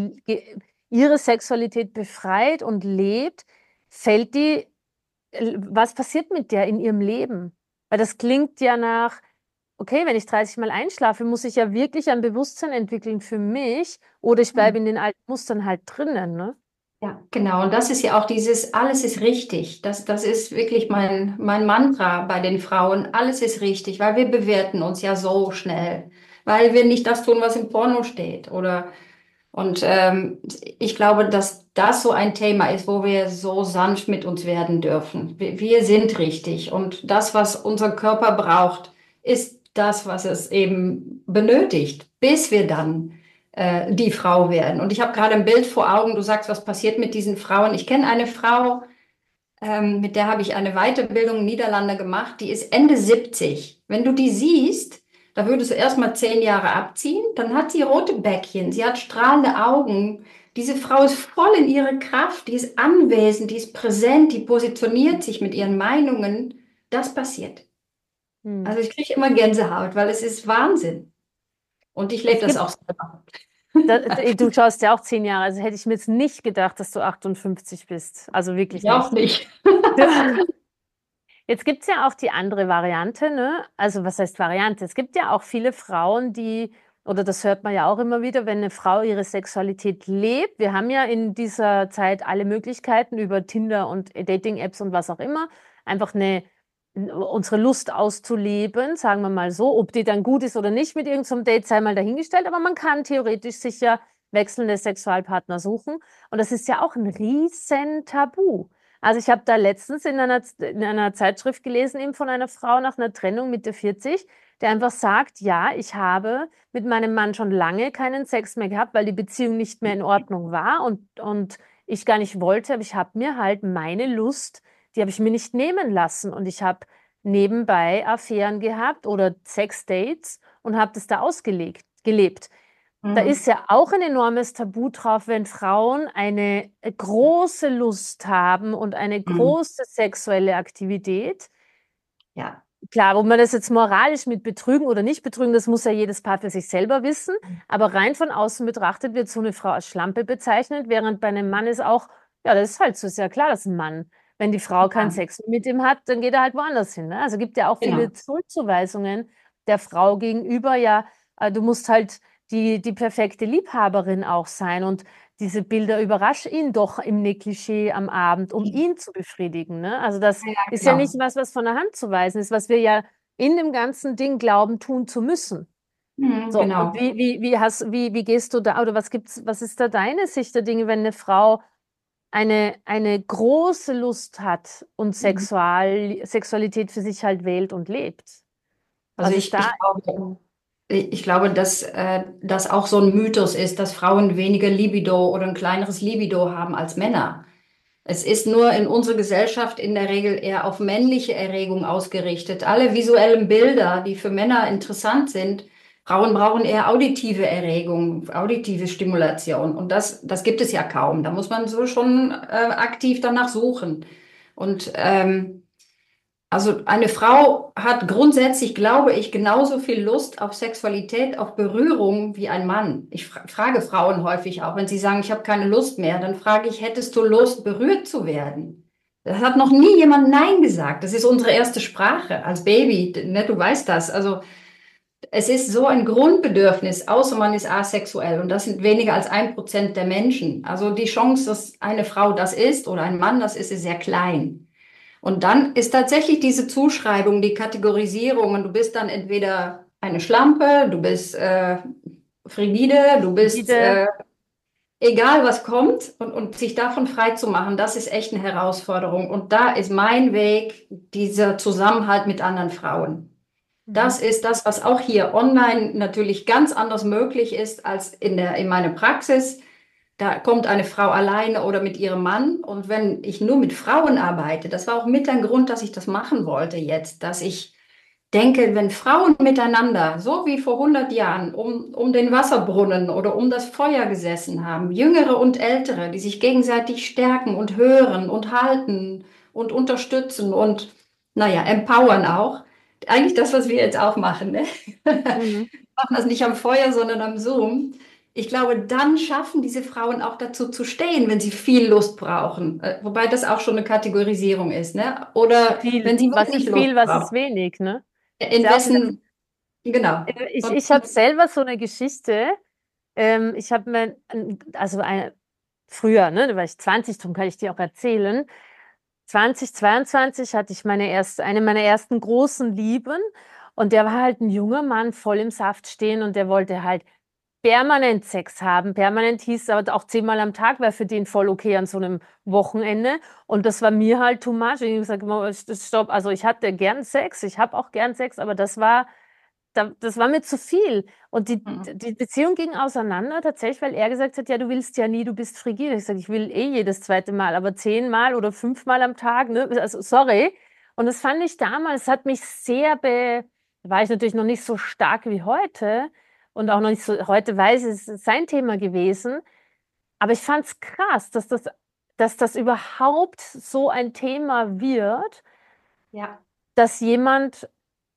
ihre Sexualität befreit und lebt, fällt die was passiert mit der in ihrem Leben? Weil das klingt ja nach, okay, wenn ich 30 Mal einschlafe, muss ich ja wirklich ein Bewusstsein entwickeln für mich oder ich bleibe in den alten Mustern halt drinnen, ne? Ja, genau. Und das ist ja auch dieses, alles ist richtig. Das ist wirklich mein Mantra bei den Frauen. Alles ist richtig, weil wir bewerten uns ja so schnell, weil wir nicht das tun, was im Porno steht. Und ich glaube, dass das so ein Thema ist, wo wir so sanft mit uns werden dürfen. Wir sind richtig. Und das, was unser Körper braucht, ist das, was es eben benötigt, bis wir dann die Frau werden. Und ich habe gerade ein Bild vor Augen. Du sagst, was passiert mit diesen Frauen? Ich kenne eine Frau, mit der habe ich eine Weiterbildung in Niederlande gemacht. Die ist Ende 70. Wenn du die siehst, da würdest du erstmal 10 Jahre abziehen. Dann hat sie rote Bäckchen, sie hat strahlende Augen. Diese Frau ist voll in ihrer Kraft, die ist anwesend, die ist präsent, die positioniert sich mit ihren Meinungen. Das passiert. Hm. Also ich kriege immer Gänsehaut, weil es ist Wahnsinn. Und ich lebe Es das gibt auch selber. Du schaust ja auch 10 Jahre, also hätte ich mir jetzt nicht gedacht, dass du 58 bist. Also wirklich Ich auch nicht. nicht. Jetzt gibt es ja auch die andere Variante, ne? Also was heißt Variante? Es gibt ja auch viele Frauen, die, oder das hört man ja auch immer wieder, wenn eine Frau ihre Sexualität lebt. Wir haben ja in dieser Zeit alle Möglichkeiten über Tinder und Dating-Apps und was auch immer, einfach unsere Lust auszuleben, sagen wir mal so. Ob die dann gut ist oder nicht mit irgendeinem Date, sei mal dahingestellt, aber man kann theoretisch sich ja wechselnde Sexualpartner suchen. Und das ist ja auch ein riesen Tabu. Also ich habe da letztens in einer Zeitschrift gelesen, eben von einer Frau nach einer Trennung Mitte 40, der einfach sagt, ja, ich habe mit meinem Mann schon lange keinen Sex mehr gehabt, weil die Beziehung nicht mehr in Ordnung war und ich gar nicht wollte, aber ich habe mir halt meine Lust, die habe ich mir nicht nehmen lassen und ich habe nebenbei Affären gehabt oder Sexdates und habe das da gelebt. Da Hm. ist ja auch ein enormes Tabu drauf, wenn Frauen eine große Lust haben und eine Hm. große sexuelle Aktivität. Ja. Klar, ob man das jetzt moralisch mit betrügen oder nicht betrügen, das muss ja jedes Paar für sich selber wissen. Aber rein von außen betrachtet wird so eine Frau als Schlampe bezeichnet, während bei einem Mann ist auch, ja, das ist halt so, ist ja klar, das ist ein Mann. Wenn die Frau keinen Ja, Sex mit ihm hat, dann geht er halt woanders hin. Ne? Also gibt ja auch viele genau. Schuldzuweisungen der Frau gegenüber, ja, du musst halt die perfekte Liebhaberin auch sein und diese Bilder überrasch ihn doch im Negligé am Abend, um ihn zu befriedigen. Ne? Also das Ja, ist ja nicht genau. was von der Hand zu weisen ist, was wir ja in dem ganzen Ding glauben, tun zu müssen. Mhm, So, und genau. wie gehst du da, oder was ist da deine Sicht der Dinge, wenn eine Frau eine große Lust hat und Mhm. Sexualität für sich halt wählt und lebt? Also Was ist ich, da? ich glaube, ich glaube, dass das auch so ein Mythos ist, dass Frauen weniger Libido oder ein kleineres Libido haben als Männer. Es ist nur in unserer Gesellschaft in der Regel eher auf männliche Erregung ausgerichtet. Alle visuellen Bilder, die für Männer interessant sind, Frauen brauchen eher auditive Erregung, auditive Stimulation. Und das gibt es ja kaum. Da muss man so schon aktiv danach suchen. Und also eine Frau hat grundsätzlich, glaube ich, genauso viel Lust auf Sexualität, auf Berührung wie ein Mann. Ich frage Frauen häufig auch, wenn sie sagen, ich habe keine Lust mehr, dann frage ich, hättest du Lust, berührt zu werden? Das hat noch nie jemand Nein gesagt. Das ist unsere erste Sprache als Baby, ne, du weißt das. Also es ist so ein Grundbedürfnis, außer man ist asexuell und das sind weniger als 1% der Menschen. Also die Chance, dass eine Frau das ist oder ein Mann das ist sehr klein. Und dann ist tatsächlich diese Zuschreibung, die Kategorisierung, und du bist dann entweder eine Schlampe, du bist frigide, du bist Bitte. egal was kommt und sich davon frei zu machen, das ist echt eine Herausforderung. Und da ist mein Weg dieser Zusammenhalt mit anderen Frauen. Mhm. Das ist das, was auch hier online natürlich ganz anders möglich ist als in meiner Praxis. Da kommt eine Frau alleine oder mit ihrem Mann. Und wenn ich nur mit Frauen arbeite, das war auch mit ein Grund, dass ich das machen wollte jetzt, dass ich denke, wenn Frauen miteinander, so wie vor 100 Jahren, um den Wasserbrunnen oder um das Feuer gesessen haben, Jüngere und Ältere, die sich gegenseitig stärken und hören und halten und unterstützen und, naja, empowern auch. Eigentlich das, was wir jetzt auch machen, ne? Mhm. Machen das nicht am Feuer, sondern am Zoom. Ich glaube, dann schaffen diese Frauen auch dazu zu stehen, wenn sie viel Lust brauchen. Wobei das auch schon eine Kategorisierung ist, ne? Oder wenn Viel. sie Was wenig ist Lust viel, was ist brauchen. wenig, ne? Ist In ja auch wieder, wessen, genau. Und ich habe selber so eine Geschichte. Ich habe früher, ne, da war ich 20, darum kann ich dir auch erzählen. 2022 hatte ich eine meiner ersten großen Lieben und der war halt ein junger Mann, voll im Saft stehen und der wollte halt permanent Sex haben. Permanent hieß aber auch 10-mal am Tag wäre für den voll okay an so einem Wochenende. Und das war mir halt too much. Und ich habe gesagt, stopp, also ich hatte gern Sex, ich habe auch gern Sex, aber das war mir zu viel. Und mhm. die Beziehung ging auseinander tatsächlich, weil er gesagt hat, ja, du willst ja nie, du bist frigide. Ich sage, ich will eh jedes zweite Mal, aber 10-mal oder 5-mal am Tag, ne? Also sorry. Und das fand ich damals, hat mich da war ich natürlich noch nicht so stark wie heute und auch noch nicht so, heute weiß ich, es ist sein Thema gewesen. Aber ich fand es krass, dass das überhaupt so ein Thema wird, Ja. dass jemand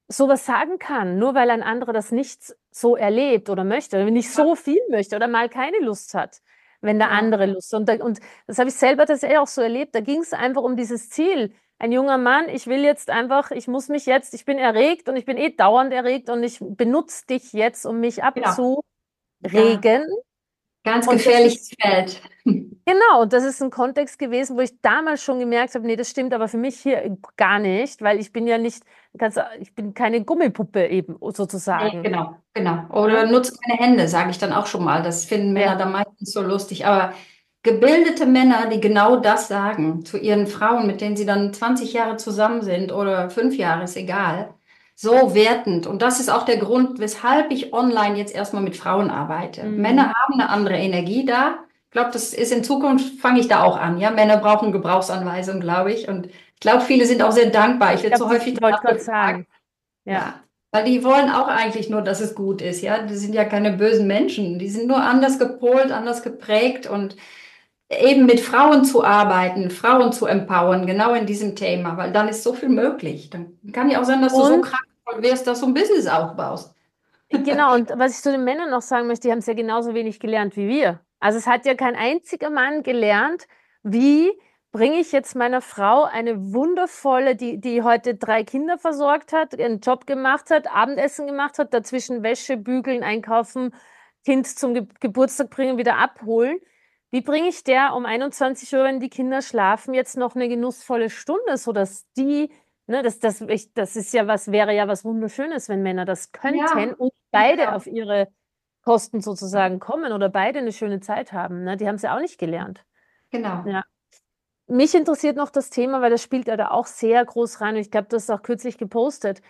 sowas sagen kann, nur weil ein anderer das nicht so erlebt oder möchte, oder nicht so viel möchte oder mal keine Lust hat, wenn der Ja, andere Lust hat. Und das habe ich selber tatsächlich auch so erlebt. Da ging es einfach um dieses Ziel. Ein junger Mann, ich will jetzt einfach, ich muss mich jetzt, ich bin erregt und ich bin eh dauernd erregt und ich benutze dich jetzt, um mich genau. abzuregen. Ja, ganz Und das ist gefährliches Feld. Genau, und das ist ein Kontext gewesen, wo ich damals schon gemerkt habe, nee, das stimmt aber für mich hier gar nicht, weil ich bin ja nicht, ich bin keine Gummipuppe eben Nee, sozusagen. genau, genau. Ne? Oder nutze meine Hände, sage ich dann auch schon mal. Das finden Männer Ja. dann meistens so lustig. Aber gebildete Männer, die genau das sagen zu ihren Frauen, mit denen sie dann 20 Jahre zusammen sind oder 5 Jahre, ist egal, so wertend. Und das ist auch der Grund, weshalb ich online jetzt erstmal mit Frauen arbeite. Mhm. Männer haben eine andere Energie da. Ich glaube, das ist in Zukunft, fange ich da auch an. Ja, Männer brauchen Gebrauchsanweisungen, glaube ich. Und ich glaube, viele sind auch sehr dankbar. Ich Ich werde glaube, so das häufig wollte danach gerade gefragt. sagen. Ja. Ja, weil die wollen auch eigentlich nur, dass es gut ist, ja. Die sind ja keine bösen Menschen. Die sind nur anders gepolt, anders geprägt und eben mit Frauen zu arbeiten, Frauen zu empowern, genau in diesem Thema, weil dann ist so viel möglich. Dann kann ja auch sein, dass du so Und kraftvoll wirst, dass du ein Business aufbaust. genau, und was ich zu den Männern noch sagen möchte, die haben es ja genauso wenig gelernt wie wir. Also es hat ja kein einziger Mann gelernt, wie bringe ich jetzt meiner Frau eine wundervolle, die heute 3 Kinder versorgt hat, einen Job gemacht hat, Abendessen gemacht hat, dazwischen Wäsche, bügeln, einkaufen, Kind zum Geburtstag bringen, wieder abholen. Wie bringe ich der um 21 Uhr, wenn die Kinder schlafen, jetzt noch eine genussvolle Stunde, sodass die Ne, das ist ja was, wäre ja was Wunderschönes, wenn Männer das könnten Ja, und beide genau. auf ihre Kosten sozusagen kommen oder beide eine schöne Zeit haben. Ne? Die haben es ja auch nicht gelernt. Genau. Ja. Mich interessiert noch das Thema, weil das spielt ja da auch sehr groß rein. Und ich glaube, du hast es auch kürzlich gepostet.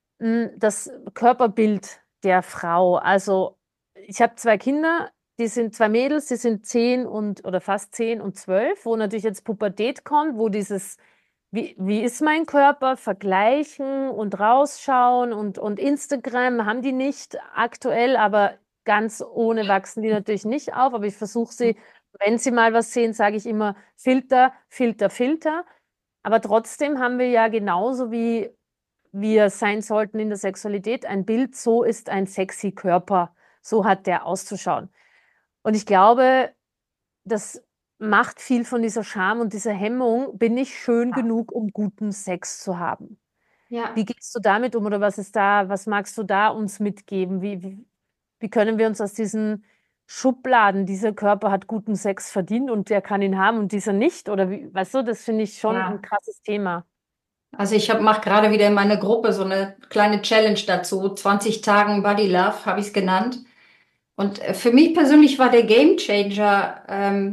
Das Körperbild der Frau. Also, ich habe 2 Kinder, die sind 2 Mädels, die sind 10 und oder fast 10 und 12, wo natürlich jetzt Pubertät kommt, wo dieses wie ist mein Körper? Vergleichen und rausschauen und Instagram haben die nicht aktuell, aber ganz ohne wachsen die natürlich nicht auf. Aber ich versuche sie, wenn sie mal was sehen, sage ich immer Filter, Filter, Filter. Aber trotzdem haben wir ja genauso wie wir sein sollten in der Sexualität ein Bild, so ist ein sexy Körper, so hat der auszuschauen. Und ich glaube, das macht viel von dieser Scham und dieser Hemmung, bin ich schön genug, um guten Sex zu haben. Ja. Wie gehst du damit um oder was ist da, was magst du da uns mitgeben? Wie können wir uns aus diesen Schubladen, dieser Körper hat guten Sex verdient und der kann ihn haben und dieser nicht? Oder wie, weißt du, das finde ich schon ein Ja. krasses Thema. Also ich mache gerade wieder in meine Gruppe so eine kleine Challenge dazu. 20 Tagen Body Love habe ich es genannt. Und für mich persönlich war der Gamechanger,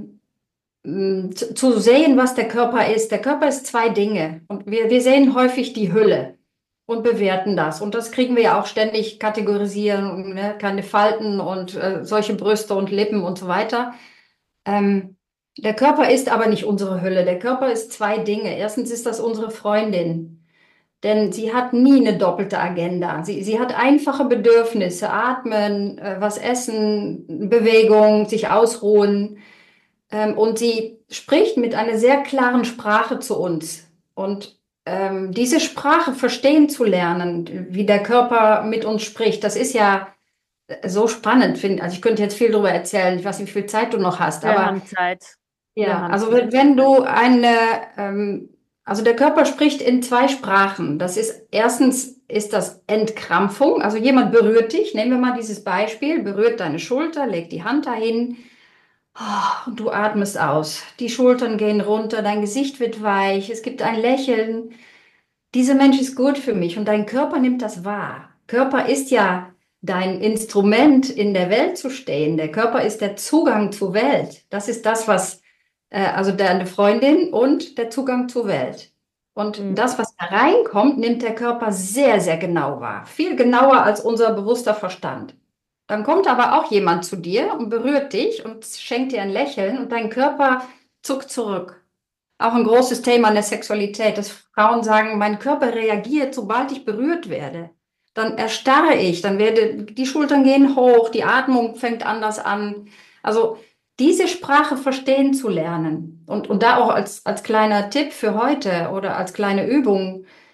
zu sehen, was der Körper ist. Der Körper ist zwei Dinge. Und wir sehen häufig die Hülle und bewerten das. Und das kriegen wir ja auch ständig kategorisieren, und, ne, keine Falten und solche Brüste und Lippen und so weiter. Ähm, der Körper ist aber nicht unsere Hülle. Der Körper ist zwei Dinge. Erstens ist das unsere Freundin. Denn sie hat nie eine doppelte Agenda. Sie hat einfache Bedürfnisse, atmen, was essen, Bewegung, sich ausruhen. Und sie spricht mit einer sehr klaren Sprache zu uns. Und diese Sprache verstehen zu lernen, wie der Körper mit uns spricht, das ist ja so spannend, finde ich. Also ich könnte jetzt viel darüber erzählen, ich weiß nicht, wie viel Zeit du noch hast, Wir aber haben Zeit. Wir ja, haben also Zeit. wenn du also der Körper spricht in zwei Sprachen. Das ist erstens ist das Entkrampfung, also jemand berührt dich. Nehmen wir mal dieses Beispiel, berührt deine Schulter, legt die Hand dahin. Und du atmest aus. Die Schultern gehen runter, dein Gesicht wird weich, es gibt ein Lächeln. Dieser Mensch ist gut für mich und dein Körper nimmt das wahr. Körper ist ja dein Instrument, in der Welt zu stehen. Der Körper ist der Zugang zur Welt. Das ist das, was, also deine Freundin und der Zugang zur Welt. Und Mhm. das, was da reinkommt, nimmt der Körper sehr, sehr genau wahr. Viel genauer als unser bewusster Verstand. Dann kommt aber auch jemand zu dir und berührt dich und schenkt dir ein Lächeln und dein Körper zuckt zurück. Auch ein großes Thema in der Sexualität, dass Frauen sagen, mein Körper reagiert, sobald ich berührt werde. Dann erstarre ich, dann werde, die Schultern gehen hoch, die Atmung fängt anders an. Also diese Sprache verstehen zu lernen und da auch als kleiner Tipp für heute oder als kleine Übung,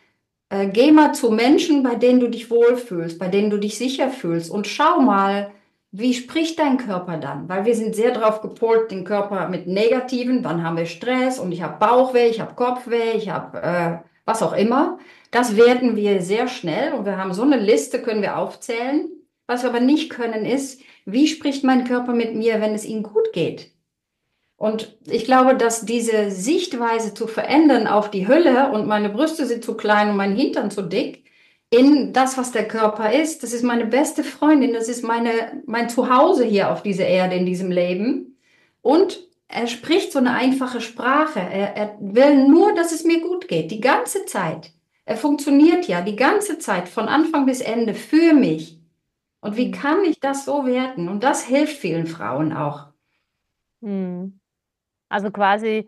Geh mal zu Menschen, bei denen du dich wohlfühlst, bei denen du dich sicher fühlst und schau mal, wie spricht dein Körper dann? Weil wir sind sehr darauf gepolt, den Körper mit Negativen, dann haben wir Stress und ich habe Bauchweh, ich habe Kopfweh, ich habe was auch immer. Das werten wir sehr schnell und wir haben so eine Liste, können wir aufzählen. Was wir aber nicht können, ist, wie spricht mein Körper mit mir, wenn es ihm gut geht? Und ich glaube, dass diese Sichtweise zu verändern auf die Hülle und meine Brüste sind zu klein und mein Hintern zu dick, in das, was der Körper ist, das ist meine beste Freundin, das ist mein Zuhause hier auf dieser Erde, in diesem Leben. Und er spricht so eine einfache Sprache. Er will nur, dass es mir gut geht, die ganze Zeit. Er funktioniert ja die ganze Zeit, von Anfang bis Ende, für mich. Und wie Mhm. kann ich das so werten? Und das hilft vielen Frauen auch. Mhm. Also quasi,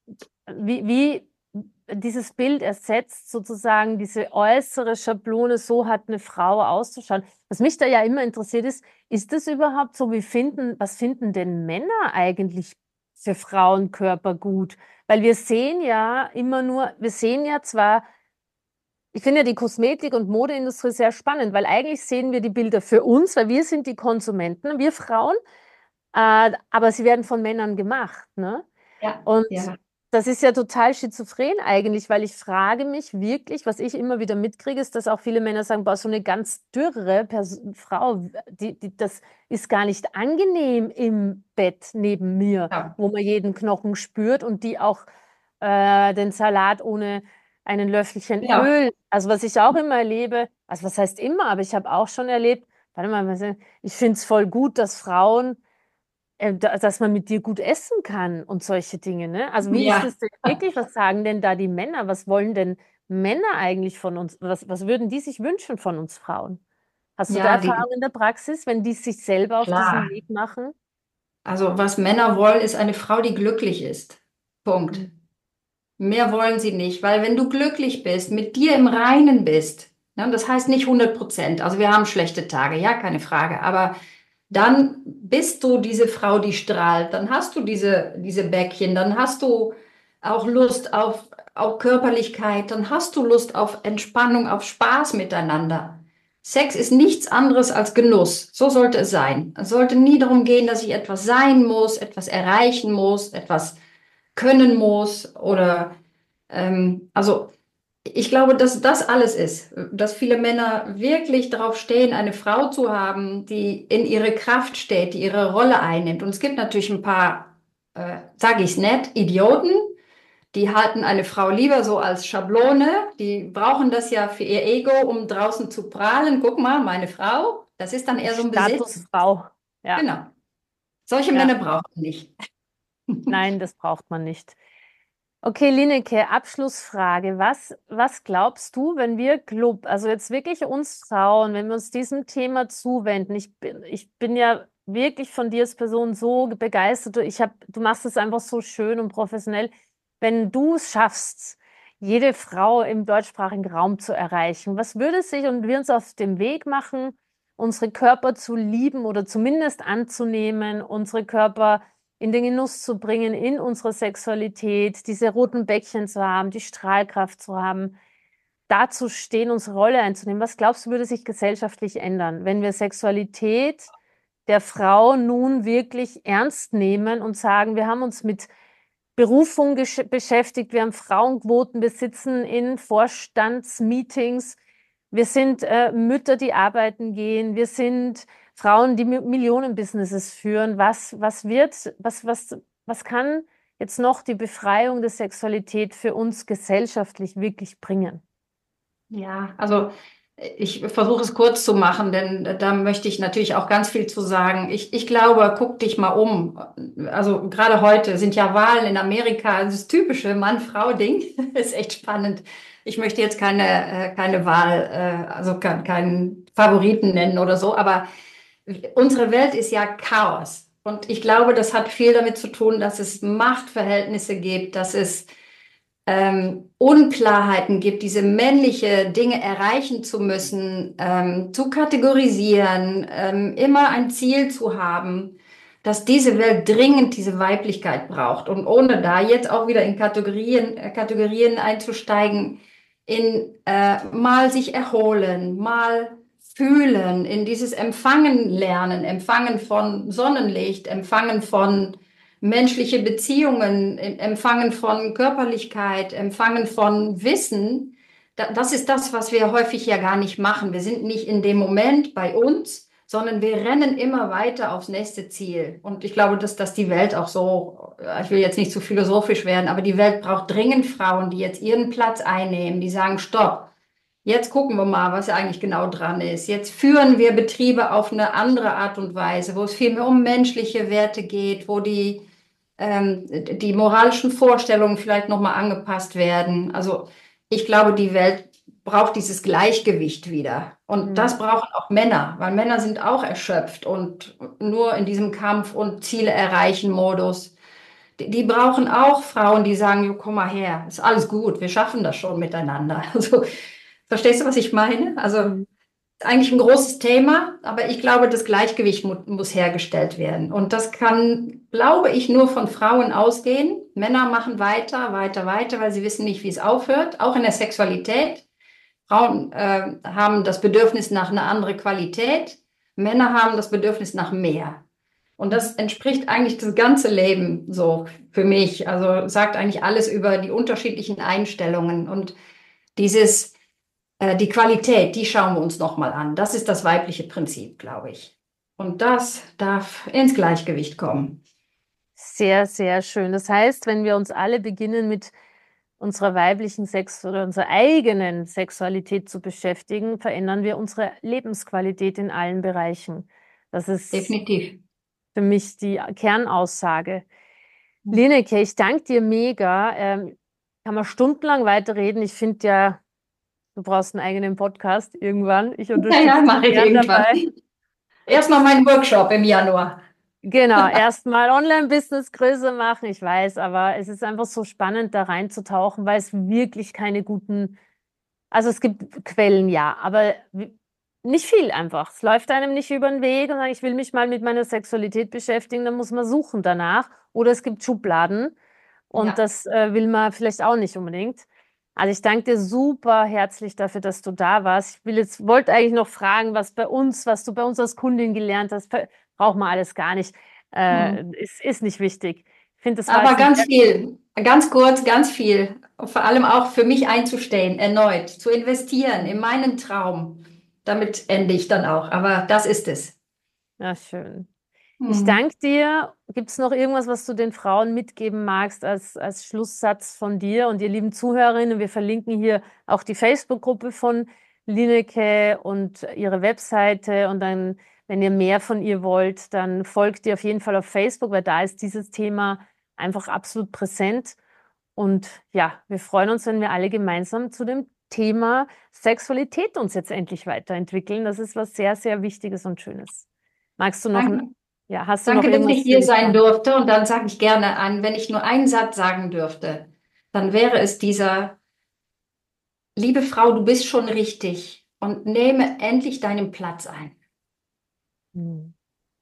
wie dieses Bild ersetzt sozusagen diese äußere Schablone, so hat eine Frau auszuschauen. Was mich da ja immer interessiert ist das überhaupt so, was finden denn Männer eigentlich für Frauenkörper gut? Weil wir sehen ja immer nur, wir sehen ja zwar, ich finde ja die Kosmetik- und Modeindustrie sehr spannend, weil eigentlich sehen wir die Bilder für uns, weil wir sind die Konsumenten, wir Frauen, aber sie werden von Männern gemacht, ne? Ja, Und ja. das ist ja total schizophren eigentlich, weil ich frage mich wirklich, was ich immer wieder mitkriege, ist, dass auch viele Männer sagen, boah, so eine ganz dürre Frau, das ist gar nicht angenehm im Bett neben mir, Ja. wo man jeden Knochen spürt und die auch den Salat ohne einen Löffelchen Ja. Öl, also was ich auch immer erlebe, also was heißt immer, aber ich habe auch schon erlebt, warte mal, ich finde es voll gut, dass Frauen dass man mit dir gut essen kann und solche Dinge, ne? Also wie ist Ja, es denn wirklich? Was sagen denn da die Männer? Was wollen denn Männer eigentlich von uns? Was würden die sich wünschen von uns Frauen? Hast du da ja, die, Erfahrung in der Praxis, wenn die sich selber auf diesen klar. Weg machen? Also was Männer wollen, ist eine Frau, die glücklich ist. Punkt. Mhm. Mehr wollen sie nicht, weil wenn du glücklich bist, mit dir im Reinen bist, ne, und das heißt nicht 100%, also wir haben schlechte Tage, ja, keine Frage, aber dann bist du diese Frau, die strahlt, dann hast du diese Bäckchen, dann hast du auch Lust auf Körperlichkeit, dann hast du Lust auf Entspannung, auf Spaß miteinander. Sex ist nichts anderes als Genuss. So sollte es sein. Es sollte nie darum gehen, dass ich etwas sein muss, etwas erreichen muss, etwas können muss oder also ich glaube, dass das alles ist, dass viele Männer wirklich darauf stehen, eine Frau zu haben, die in ihre Kraft steht, die ihre Rolle einnimmt. Und es gibt natürlich ein paar, sage ich es nett, Idioten, die halten eine Frau lieber so als Schablone. Die brauchen das ja für ihr Ego, um draußen zu prahlen. Guck mal, meine Frau. Das ist dann Die eher so ein Besitz. Statusfrau. Ja, Genau. Solche ja. Männer brauchen wir nicht. Nein, das braucht man nicht. Okay, Lineke, Abschlussfrage. Was glaubst du, wenn wir also jetzt wirklich uns Frauen, wenn wir uns diesem Thema zuwenden? Ich bin ja wirklich von dir als Person so begeistert. Du machst es einfach so schön und professionell. Wenn du es schaffst, jede Frau im deutschsprachigen Raum zu erreichen, was würde sich und wir uns auf den Weg machen, unsere Körper zu lieben oder zumindest anzunehmen, unsere Körper in den Genuss zu bringen, in unserer Sexualität, diese roten Bäckchen zu haben, die Strahlkraft zu haben, da zu stehen, unsere Rolle einzunehmen. Was glaubst du, würde sich gesellschaftlich ändern, wenn wir Sexualität der Frau nun wirklich ernst nehmen und sagen, wir haben uns mit Berufung beschäftigt, wir haben Frauenquoten, wir sitzen in Vorstandsmeetings, wir sind Mütter, die arbeiten gehen, wir sind Frauen, die Millionenbusinesses führen. Was kann jetzt noch die Befreiung der Sexualität für uns gesellschaftlich wirklich bringen? Ja, also ich versuche es kurz zu machen, denn da möchte ich natürlich auch ganz viel zu sagen. Ich glaube, guck dich mal um. Also gerade heute sind ja Wahlen in Amerika, das typische Mann-Frau-Ding. Ist echt spannend. Ich möchte jetzt keine Wahl, also keinen Favoriten nennen oder so, aber unsere Welt ist ja Chaos. Und ich glaube, das hat viel damit zu tun, dass es Machtverhältnisse gibt, dass es Unklarheiten gibt, diese männliche Dinge erreichen zu müssen, zu kategorisieren, immer ein Ziel zu haben, dass diese Welt dringend diese Weiblichkeit braucht. Und ohne da jetzt auch wieder in Kategorien einzusteigen, in mal sich erholen, mal fühlen, in dieses Empfangen lernen, Empfangen von Sonnenlicht, Empfangen von menschliche Beziehungen, Empfangen von Körperlichkeit, Empfangen von Wissen. Das ist das, was wir häufig ja gar nicht machen. Wir sind nicht in dem Moment bei uns, sondern wir rennen immer weiter aufs nächste Ziel. Und ich glaube, dass das die Welt auch so, ich will jetzt nicht zu philosophisch werden, aber die Welt braucht dringend Frauen, die jetzt ihren Platz einnehmen, die sagen, stopp, jetzt gucken wir mal, was eigentlich genau dran ist. Jetzt führen wir Betriebe auf eine andere Art und Weise, wo es viel mehr um menschliche Werte geht, wo die moralischen Vorstellungen vielleicht nochmal angepasst werden. Also ich glaube, die Welt braucht dieses Gleichgewicht wieder. Und das brauchen auch Männer, weil Männer sind auch erschöpft und nur in diesem Kampf- und Ziele erreichen Modus. Die brauchen auch Frauen, die sagen, jo, komm mal her, ist alles gut, wir schaffen das schon miteinander. Also, verstehst du, was ich meine? Also eigentlich ein großes Thema, aber ich glaube, das Gleichgewicht muss hergestellt werden. Und das kann, glaube ich, nur von Frauen ausgehen. Männer machen weiter, weiter, weiter, weil sie wissen nicht, wie es aufhört, auch in der Sexualität. Frauen haben das Bedürfnis nach einer anderen Qualität. Männer haben das Bedürfnis nach mehr. Und das entspricht eigentlich das ganze Leben so für mich. Also sagt eigentlich alles über die unterschiedlichen Einstellungen. Und die Qualität, die schauen wir uns nochmal an. Das ist das weibliche Prinzip, glaube ich. Und das darf ins Gleichgewicht kommen. Sehr, sehr schön. Das heißt, wenn wir uns alle beginnen, mit unserer weiblichen Sex oder unserer eigenen Sexualität zu beschäftigen, verändern wir unsere Lebensqualität in allen Bereichen. Das ist Definitiv. für mich die Kernaussage. Lineke, ich danke dir mega. Kann man stundenlang weiterreden. Ich finde ja, du brauchst einen eigenen Podcast irgendwann. Ich unterstütze Ja, mache dich ich gern irgendwann. dabei. Erstmal meinen Workshop im Januar. Genau, erstmal Online-Business größer machen, ich weiß, aber es ist einfach so spannend, da reinzutauchen, weil es wirklich keine guten, also es gibt Quellen, ja, aber nicht viel einfach. Es läuft einem nicht über den Weg und sagt, ich will mich mal mit meiner Sexualität beschäftigen, dann muss man suchen danach. Oder es gibt Schubladen und Ja. das will man vielleicht auch nicht unbedingt. Also ich danke dir super herzlich dafür, dass du da warst. Wollte eigentlich noch fragen, was du bei uns als Kundin gelernt hast. Braucht man alles gar nicht. Ist nicht wichtig. Ich finde, das war Aber jetzt ganz viel, ganz kurz, ganz viel. Und vor allem auch für mich einzustehen, erneut, zu investieren in meinen Traum. Damit ende ich dann auch. Aber das ist es. ja, schön. Ich danke dir. Gibt es noch irgendwas, was du den Frauen mitgeben magst als Schlusssatz von dir und ihr lieben Zuhörerinnen? Wir verlinken hier auch die Facebook-Gruppe von Lineke und ihre Webseite. Und dann, wenn ihr mehr von ihr wollt, dann folgt ihr auf jeden Fall auf Facebook, weil da ist dieses Thema einfach absolut präsent. Und ja, wir freuen uns, wenn wir alle gemeinsam zu dem Thema Sexualität uns jetzt endlich weiterentwickeln. Das ist was sehr, sehr Wichtiges und Schönes. Magst du noch Danke. ja, hast du noch Danke, dass irgendwas ich für hier die sein Frauen? durfte. Und dann sage ich gerne an, wenn ich nur einen Satz sagen dürfte, dann wäre es dieser, liebe Frau, du bist schon richtig und nehme endlich deinen Platz ein. Hm.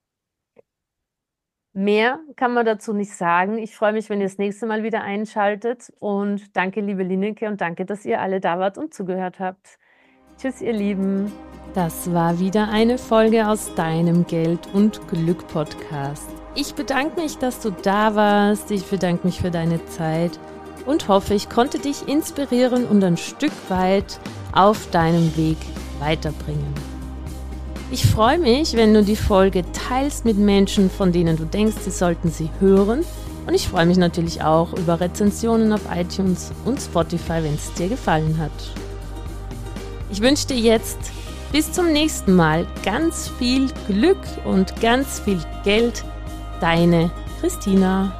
Mehr kann man dazu nicht sagen. Ich freue mich, wenn ihr das nächste Mal wieder einschaltet. Und danke, liebe Lineke, und danke, dass ihr alle da wart und zugehört habt. Tschüss, ihr Lieben. Das war wieder eine Folge aus deinem Geld und Glück Podcast. Ich bedanke mich, dass du da warst. Ich bedanke mich für deine Zeit und hoffe, ich konnte dich inspirieren und ein Stück weit auf deinem Weg weiterbringen. Ich freue mich, wenn du die Folge teilst mit Menschen, von denen du denkst, sie sollten sie hören. Und ich freue mich natürlich auch über Rezensionen auf iTunes und Spotify, wenn es dir gefallen hat. Ich wünsche dir jetzt bis zum nächsten Mal ganz viel Glück und ganz viel Geld. Deine Christina.